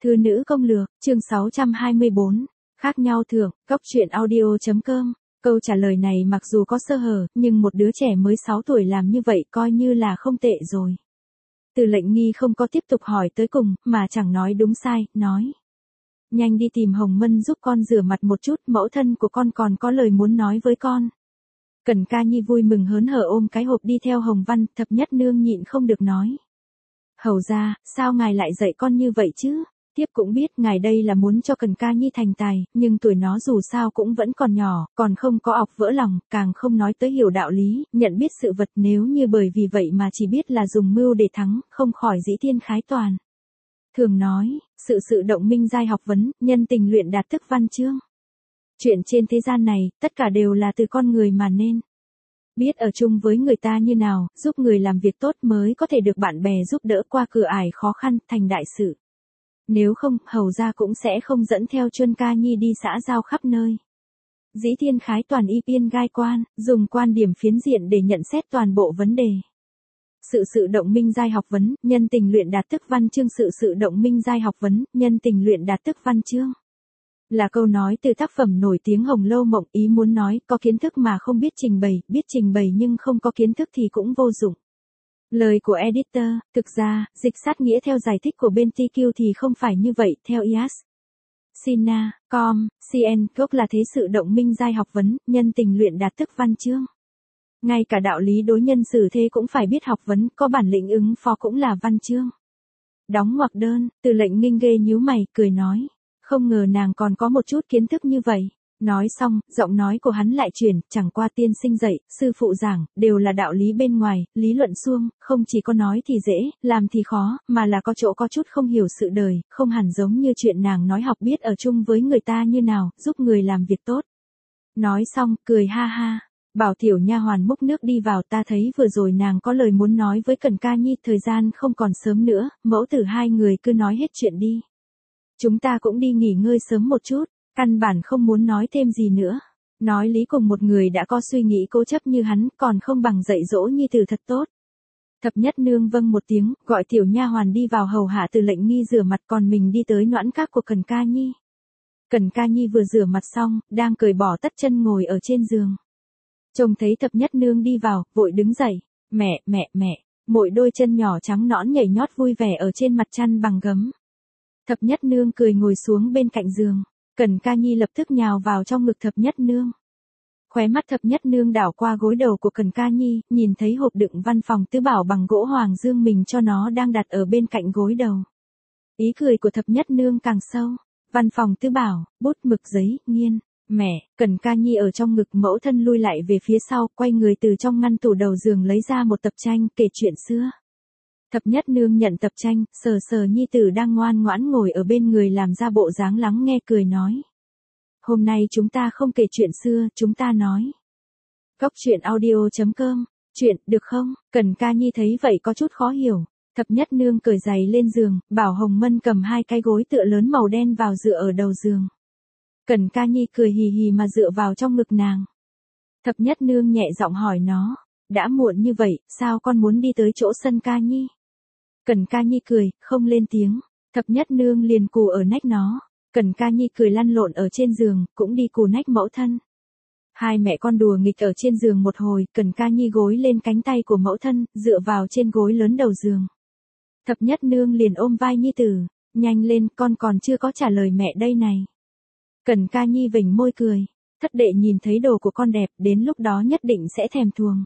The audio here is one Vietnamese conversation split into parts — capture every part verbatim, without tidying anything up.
Thư nữ công lược, chương sáu trăm hai mươi bốn. Khác nhau thưởng, cốc truyện audio.com. Câu trả lời này mặc dù có sơ hở, nhưng một đứa trẻ mới sáu tuổi làm như vậy coi như là không tệ rồi. Từ Lệnh Nghi không có tiếp tục hỏi tới cùng, mà chẳng nói đúng sai, nói. Nhanh đi tìm Hồng Mân giúp con rửa mặt một chút, mẫu thân của con còn có lời muốn nói với con. Cẩn Ca Nhi vui mừng hớn hở ôm cái hộp đi theo Hồng Văn, Thập Nhất Nương nhịn không được nói. Hầu ra, sao ngài lại dạy con như vậy chứ? Tiếp cũng biết ngài đây là muốn cho Cẩn Ca Nhi thành tài, nhưng tuổi nó dù sao cũng vẫn còn nhỏ, còn không có ọc vỡ lòng, càng không nói tới hiểu đạo lý, nhận biết sự vật, nếu như bởi vì vậy mà chỉ biết là dùng mưu để thắng, không khỏi dĩ thiên khái toàn. Thường nói, sự sự động minh giai học vấn, nhân tình luyện đạt thức văn chương. Chuyện trên thế gian này, tất cả đều là từ con người mà nên. Biết ở chung với người ta như nào, giúp người làm việc tốt mới có thể được bạn bè giúp đỡ qua cửa ải khó khăn, thành đại sự. Nếu không, hầu ra cũng sẽ không dẫn theo Chuân Ca Nhi đi xã giao khắp nơi. Dĩ thiên khái toàn y biên gai quan, dùng quan điểm phiến diện để nhận xét toàn bộ vấn đề. Sự sự động minh giai học vấn, nhân tình luyện đạt thức văn chương. Sự sự động minh giai học vấn, nhân tình luyện đạt thức văn chương. Là câu nói từ tác phẩm nổi tiếng Hồng Lâu Mộng, ý muốn nói, có kiến thức mà không biết trình bày, biết trình bày nhưng không có kiến thức thì cũng vô dụng. Lời của editor, thực ra, dịch sát nghĩa theo giải thích của bên tê quy thì không phải như vậy, theo i ét. Sina, com, cn, gốc là thế sự động minh giai học vấn, nhân tình luyện đạt thức văn chương. Ngay cả đạo lý đối nhân xử thế cũng phải biết học vấn, có bản lĩnh ứng phó cũng là văn chương. Đóng ngoặc đơn, Từ Lệnh Nghinh ghê nhíu mày, cười nói. Không ngờ nàng còn có một chút kiến thức như vậy. Nói xong, giọng nói của hắn lại chuyển, chẳng qua tiên sinh dạy, sư phụ giảng, đều là đạo lý bên ngoài, lý luận suông, không chỉ có nói thì dễ, làm thì khó, mà là có chỗ có chút không hiểu sự đời, không hẳn giống như chuyện nàng nói học biết ở chung với người ta như nào, giúp người làm việc tốt. Nói xong, cười ha ha. Bảo tiểu nha hoàn múc nước đi vào, ta thấy vừa rồi nàng có lời muốn nói với Cẩn Ca Nhi, thời gian không còn sớm nữa, mẫu tử hai người cứ nói hết chuyện đi. Chúng ta cũng đi nghỉ ngơi sớm một chút, căn bản không muốn nói thêm gì nữa. Nói lý cùng một người đã có suy nghĩ cố chấp như hắn, còn không bằng dạy dỗ Nhi tử thật tốt. Thập Nhất Nương vâng một tiếng, gọi tiểu nha hoàn đi vào hầu hạ Từ Lệnh Nghi rửa mặt, còn mình đi tới noãn các của Cẩn Ca Nhi. Cẩn Ca Nhi vừa rửa mặt xong, đang cởi bỏ tất chân ngồi ở trên giường. Trông thấy Thập Nhất Nương đi vào, vội đứng dậy. Mẹ, mẹ, mẹ, mỗi đôi chân nhỏ trắng nõn nhảy nhót vui vẻ ở trên mặt chăn bằng gấm. Thập Nhất Nương cười ngồi xuống bên cạnh giường. Cẩn Ca Nhi lập tức nhào vào trong ngực Thập Nhất Nương. Khóe mắt Thập Nhất Nương đảo qua gối đầu của Cẩn Ca Nhi, nhìn thấy hộp đựng văn phòng tứ bảo bằng gỗ hoàng dương mình cho nó đang đặt ở bên cạnh gối đầu. Ý cười của Thập Nhất Nương càng sâu. Văn phòng tứ bảo, bút mực giấy, nghiên. Mẹ, Cẩn Ca Nhi ở trong ngực mẫu thân lui lại về phía sau, quay người từ trong ngăn tủ đầu giường lấy ra một tập tranh, kể chuyện xưa. Thập Nhất Nương nhận tập tranh, sờ sờ Nhi tử đang ngoan ngoãn ngồi ở bên người làm ra bộ dáng lắng nghe, cười nói. Hôm nay chúng ta không kể chuyện xưa, chúng ta nói. Cốc truyện audio.com, chuyện, được không? Cẩn Ca Nhi thấy vậy có chút khó hiểu. Thập Nhất Nương cởi giày lên giường, bảo Hồng Mân cầm hai cái gối tựa lớn màu đen vào dựa ở đầu giường. Cẩn Ca Nhi cười hì hì mà dựa vào trong ngực nàng. Thập Nhất Nương nhẹ giọng hỏi nó. Đã muộn như vậy, sao con muốn đi tới chỗ sân Ca Nhi? Cẩn Ca Nhi cười, không lên tiếng. Thập Nhất Nương liền cù ở nách nó. Cẩn Ca Nhi cười lăn lộn ở trên giường, cũng đi cù nách mẫu thân. Hai mẹ con đùa nghịch ở trên giường một hồi, Cẩn Ca Nhi gối lên cánh tay của mẫu thân, dựa vào trên gối lớn đầu giường. Thập Nhất Nương liền ôm vai Nhi tử. Nhanh lên, con còn chưa có trả lời mẹ đây này. Cẩn Ca Nhi vểnh môi cười. Thất đệ nhìn thấy đồ của con đẹp, đến lúc đó nhất định sẽ thèm thuồng.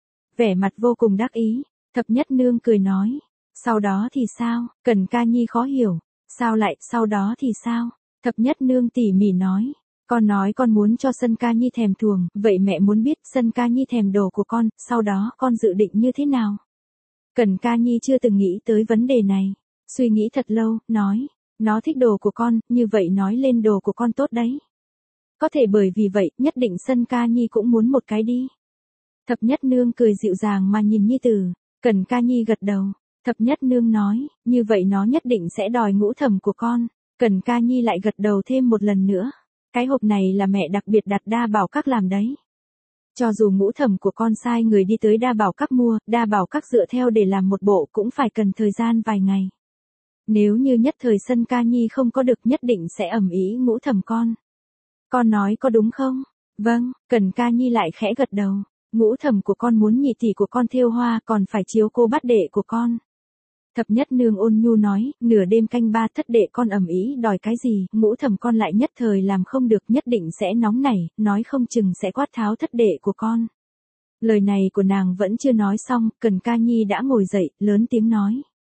Vẻ mặt vô cùng đắc ý. Thập Nhất Nương cười nói. Sau đó thì sao? Cẩn Ca Nhi khó hiểu. Sao lại, sau đó thì sao? Thập Nhất Nương tỉ mỉ nói. Con nói con muốn cho sân Ca Nhi thèm thuồng, vậy mẹ muốn biết sân Ca Nhi thèm đồ của con, sau đó con dự định như thế nào? Cẩn Ca Nhi chưa từng nghĩ tới vấn đề này. Suy nghĩ thật lâu, nói. Nó thích đồ của con, như vậy nói lên đồ của con tốt đấy. Có thể bởi vì vậy, nhất định sân Ca Nhi cũng muốn một cái đi. Thập Nhất Nương cười dịu dàng mà nhìn Nhi tử. Cẩn Ca Nhi gật đầu. Thập Nhất Nương nói, như vậy nó nhất định sẽ đòi ngũ thẩm của con. Cẩn Ca Nhi lại gật đầu thêm một lần nữa. Cái hộp này là mẹ đặc biệt đặt Đa Bảo Các làm đấy. Cho dù ngũ thẩm của con sai người đi tới Đa Bảo Các mua, Đa Bảo Các dựa theo để làm một bộ cũng phải cần thời gian vài ngày. Nếu như nhất thời Sân Ca Nhi không có được nhất định sẽ ầm ĩ Ngũ Thẩm con. Con nói có đúng không? Vâng, Cần Ca Nhi lại khẽ gật đầu. Ngũ Thẩm của con muốn nhị tỷ của con thêu hoa còn phải chiếu cô bát đệ của con. Thập Nhất Nương ôn nhu nói, nửa đêm canh ba thất đệ con ầm ĩ đòi cái gì, Ngũ Thẩm con lại nhất thời làm không được, nhất định sẽ nóng nảy, nói không chừng sẽ quát tháo thất đệ của con. Lời này của nàng vẫn chưa nói xong, Cần Ca Nhi đã ngồi dậy, lớn tiếng nói.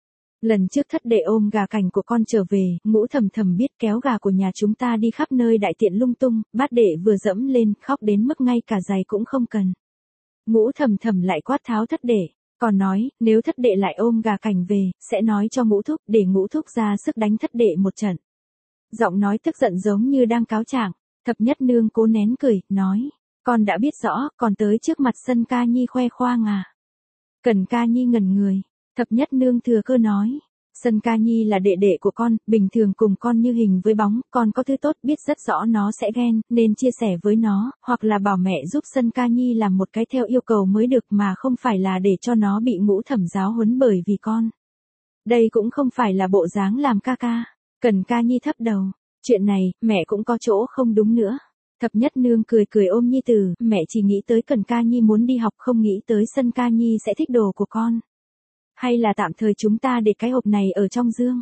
Lần trước thất đệ ôm gà cảnh của con trở về, Ngũ Thẩm thầm biết kéo gà của nhà chúng ta đi khắp nơi đại tiện lung tung, bát đệ vừa dẫm lên, khóc đến mức ngay cả giày cũng không cần. Ngũ Thẩm thầm lại quát tháo thất đệ, còn nói, nếu thất đệ lại ôm gà cảnh về, sẽ nói cho Ngũ Thúc, để Ngũ Thúc ra sức đánh thất đệ một trận. Giọng nói tức giận giống như đang cáo trạng. Thập Nhất Nương cố nén cười, nói, con đã biết rõ, còn tới trước mặt Sân Ca Nhi khoe khoang à. Cần Ca Nhi ngẩn người. Thập Nhất Nương thừa cơ nói, Sân Ca Nhi là đệ đệ của con, bình thường cùng con như hình với bóng, con có thứ tốt biết rất rõ nó sẽ ghen, nên chia sẻ với nó, hoặc là bảo mẹ giúp Sân Ca Nhi làm một cái theo yêu cầu mới được mà không phải là để cho nó bị Ngũ Thẩm giáo huấn bởi vì con. Đây cũng không phải là bộ dáng làm ca ca. Cần Ca Nhi thấp đầu, chuyện này, mẹ cũng có chỗ không đúng nữa. Thập Nhất Nương cười cười ôm nhi tử, mẹ chỉ nghĩ tới Cần Ca Nhi muốn đi học không nghĩ tới Sân Ca Nhi sẽ thích đồ của con. Hay là tạm thời chúng ta để cái hộp này ở trong dương.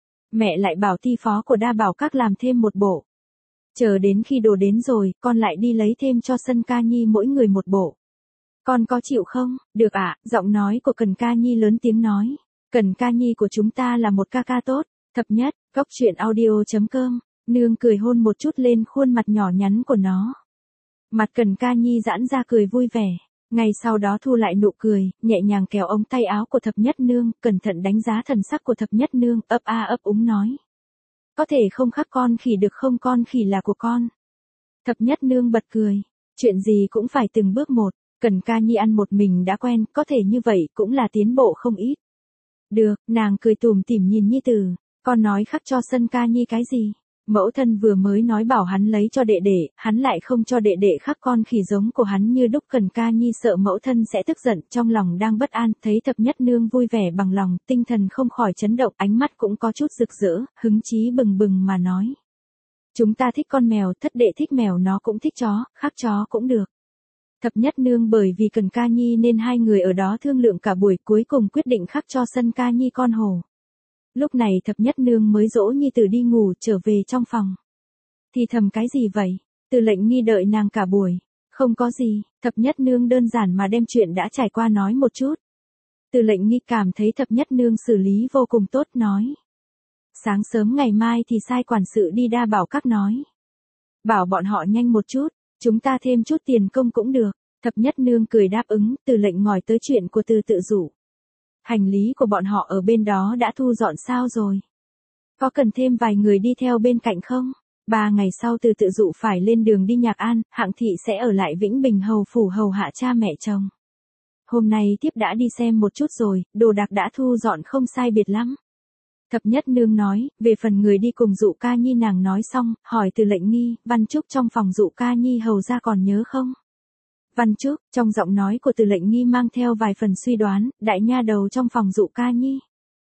Mẹ lại bảo ty phó của Đa Bảo Các làm thêm một bộ. Chờ đến khi đồ đến rồi, con lại đi lấy thêm cho Sân Ca Nhi mỗi người một bộ. Con có chịu không? Được ạ, à, giọng nói của Cần Ca Nhi lớn tiếng nói. Cần Ca Nhi của chúng ta là một ca ca tốt. Thập nhất, góc truyện audio chấm com. Nương cười hôn một chút lên khuôn mặt nhỏ nhắn của nó. Mặt Cần Ca Nhi giãn ra cười vui vẻ. Ngay sau đó thu lại nụ cười, nhẹ nhàng kéo ống tay áo của Thập Nhất Nương, cẩn thận đánh giá thần sắc của Thập Nhất Nương, ấp a ấp úng nói. Có thể không khắc con khỉ được không, con khỉ là của con. Thập Nhất Nương bật cười. Chuyện gì cũng phải từng bước một, Cần Ca Nhi ăn một mình đã quen, có thể như vậy cũng là tiến bộ không ít. Được, nàng cười tủm tỉm nhìn nhi tử, con nói khắc cho Sân Ca Nhi cái gì? Mẫu thân vừa mới nói bảo hắn lấy cho đệ đệ, hắn lại không cho đệ đệ khắc con khỉ giống của hắn như đúc. Cần Ca Nhi sợ mẫu thân sẽ tức giận, trong lòng đang bất an, thấy Thập Nhất Nương vui vẻ bằng lòng, tinh thần không khỏi chấn động, ánh mắt cũng có chút rực rỡ, hứng chí bừng bừng mà nói. Chúng ta thích con mèo, thất đệ thích mèo, nó cũng thích chó, khắc chó cũng được. Thập Nhất Nương bởi vì Cần Ca Nhi nên hai người ở đó thương lượng cả buổi, cuối cùng quyết định khắc cho Sân Ca Nhi con hổ. Lúc này Thập Nhất Nương mới dỗ nhi tử đi ngủ, trở về trong phòng. Thì thầm cái gì vậy? Từ Lệnh Nghi đợi nàng cả buổi. Không có gì, Thập Nhất Nương đơn giản mà đem chuyện đã trải qua nói một chút. Từ Lệnh Nghi cảm thấy Thập Nhất Nương xử lý vô cùng tốt, nói. Sáng sớm ngày mai thì sai quản sự đi Đa Bảo Các nói. Bảo bọn họ nhanh một chút, chúng ta thêm chút tiền công cũng được. Thập Nhất Nương cười đáp ứng, Từ Lệnh ngồi tới chuyện của Từ Tự Dụ. Hành lý của bọn họ ở bên đó đã thu dọn sao rồi? Có cần thêm vài người đi theo bên cạnh không? Ba ngày sau Từ Tự Dụ phải lên đường đi Nhạc An, Hạng Thị sẽ ở lại Vĩnh Bình hầu phủ hầu hạ cha mẹ chồng. Hôm nay tiếp đã đi xem một chút rồi, đồ đạc đã thu dọn không sai biệt lắm. Thập Nhất Nương nói, về phần người đi cùng Dụ Ca Nhi nàng nói xong, hỏi Từ Lệnh Nghi, Văn Trúc trong phòng Dụ Ca Nhi hầu ra còn nhớ không? Văn Trúc, trong giọng nói của Từ Lệnh Nghi mang theo vài phần suy đoán, đại nha đầu trong phòng Dụ Ca Nhi.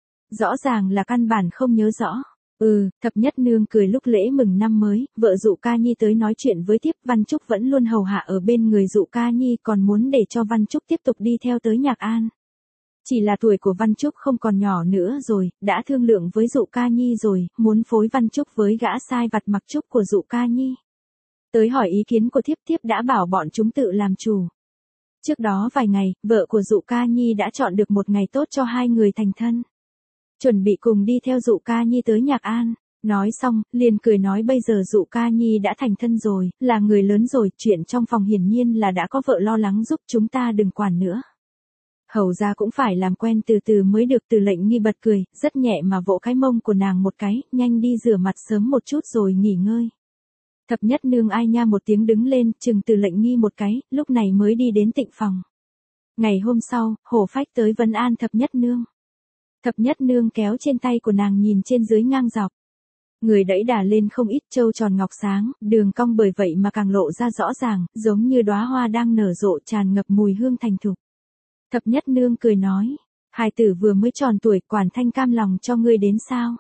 Rõ ràng là căn bản không nhớ rõ. Ừ, Thập Nhất Nương cười lúc lễ mừng năm mới, vợ Dụ Ca Nhi tới nói chuyện với tiếp, Văn Trúc vẫn luôn hầu hạ ở bên người Dụ Ca Nhi, còn muốn để cho Văn Trúc tiếp tục đi theo tới Nhạc An. Chỉ là tuổi của Văn Trúc không còn nhỏ nữa rồi, đã thương lượng với Dụ Ca Nhi rồi, muốn phối Văn Trúc với gã sai vặt mặc trúc của Dụ Ca Nhi. Tới hỏi ý kiến của thiếp, thiếp đã bảo bọn chúng tự làm chủ. Trước đó vài ngày, vợ của Dụ Ca Nhi đã chọn được một ngày tốt cho hai người thành thân. Chuẩn bị cùng đi theo Dụ Ca Nhi tới Nhạc An. Nói xong, liền cười nói bây giờ Dụ Ca Nhi đã thành thân rồi, là người lớn rồi, chuyện trong phòng hiển nhiên là đã có vợ lo lắng giúp, chúng ta đừng quản nữa. Hầu ra cũng phải làm quen từ từ mới được. Từ Lệnh Nghi bật cười, rất nhẹ mà vỗ cái mông của nàng một cái, nhanh đi rửa mặt sớm một chút rồi nghỉ ngơi. Thập Nhất Nương ai nha một tiếng đứng lên, chừng Từ Lệnh Nghi một cái, lúc này mới đi đến tịnh phòng. Ngày hôm sau, Hổ Phách tới vấn an Thập Nhất Nương. Thập Nhất Nương kéo trên tay của nàng nhìn trên dưới ngang dọc. Người đẫy đà lên không ít, trâu tròn ngọc sáng, đường cong bởi vậy mà càng lộ ra rõ ràng, giống như đóa hoa đang nở rộ tràn ngập mùi hương thành thục. Thập Nhất Nương cười nói, Hài tử vừa mới tròn tuổi, Quản Thanh cam lòng cho ngươi đến sao?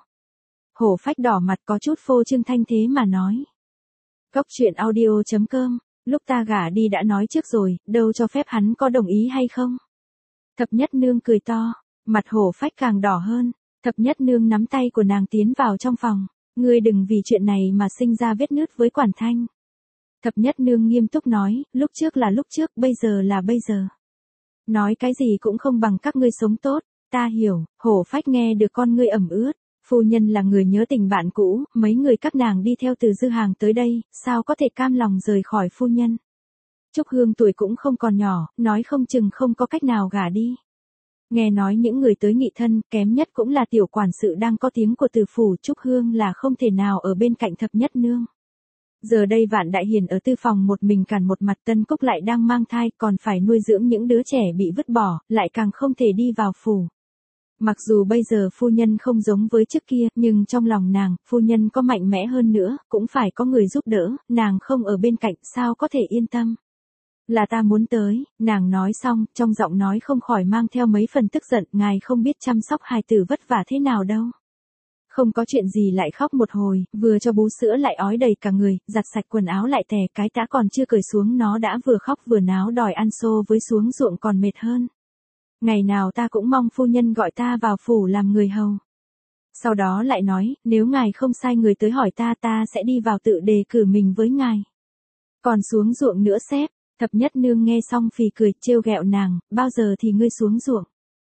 Hổ Phách đỏ mặt có chút phô trương thanh thế mà nói. Cốc truyện audio chấm com, lúc ta gả đi đã nói trước rồi, đâu cho phép hắn có đồng ý hay không? Thập Nhất Nương cười to, mặt Hổ Phách càng đỏ hơn. Thập Nhất Nương nắm tay của nàng tiến vào trong phòng. Ngươi đừng vì chuyện này mà sinh ra vết nứt với Quản Thanh. Thập Nhất Nương nghiêm túc nói, lúc trước là lúc trước, bây giờ là bây giờ. Nói cái gì cũng không bằng các ngươi sống tốt, ta hiểu. Hổ Phách nghe được con ngươi ẩm ướt. Phu nhân là người nhớ tình bạn cũ, mấy người các nàng đi theo từ Dư Hàng tới đây, sao có thể cam lòng rời khỏi phu nhân. Trúc Hương tuổi cũng không còn nhỏ, nói không chừng không có cách nào gả đi. Nghe nói những người tới nghị thân, kém nhất cũng là tiểu quản sự đang có tiếng của Từ phủ. Trúc Hương là không thể nào ở bên cạnh Thập Nhất Nương. Giờ đây Vạn Đại Hiền ở tư phòng một mình cản một mặt, Tân Cúc lại đang mang thai, còn phải nuôi dưỡng những đứa trẻ bị vứt bỏ, lại càng không thể đi vào phủ. Mặc dù bây giờ phu nhân không giống với trước kia, nhưng trong lòng nàng, phu nhân có mạnh mẽ hơn nữa, cũng phải có người giúp đỡ, nàng không ở bên cạnh, sao có thể yên tâm. Là ta muốn tới, nàng nói xong, trong giọng nói không khỏi mang theo mấy phần tức giận, ngài không biết chăm sóc hài tử vất vả thế nào đâu. Không có chuyện gì lại khóc một hồi, vừa cho bú sữa lại ói đầy cả người, giặt sạch quần áo lại tè, cái tã còn chưa cởi xuống nó đã vừa khóc vừa náo đòi ăn xô với xuống ruộng còn mệt hơn. Ngày nào ta cũng mong phu nhân gọi ta vào phủ làm người hầu. Sau đó lại nói, nếu ngài không sai người tới hỏi ta ta sẽ đi vào tự đề cử mình với ngài. Còn xuống ruộng nữa sếp. Thập Nhất Nương nghe xong phì cười, trêu ghẹo nàng, bao giờ thì ngươi xuống ruộng.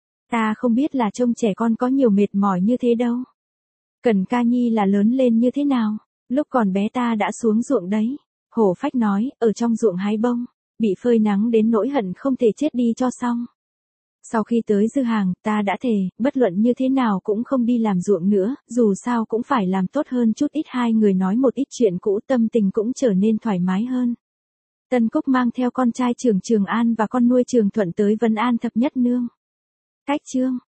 Ta không biết là trông trẻ con có nhiều mệt mỏi như thế đâu. Cẩn Ca Nhi là lớn lên như thế nào, lúc còn bé ta đã xuống ruộng đấy. Hổ Phách nói, ở trong ruộng hái bông, bị phơi nắng đến nỗi hận không thể chết đi cho xong. Sau khi tới Dư Hàng, ta đã thề, bất luận như thế nào cũng không đi làm ruộng nữa, dù sao cũng phải làm tốt hơn chút ít. Hai người nói một ít chuyện cũ, tâm tình cũng trở nên thoải mái hơn. Tân Cúc mang theo con trai Trường Trường An và con nuôi Trường Thuận tới vấn an Thập Nhất Nương. Cách chương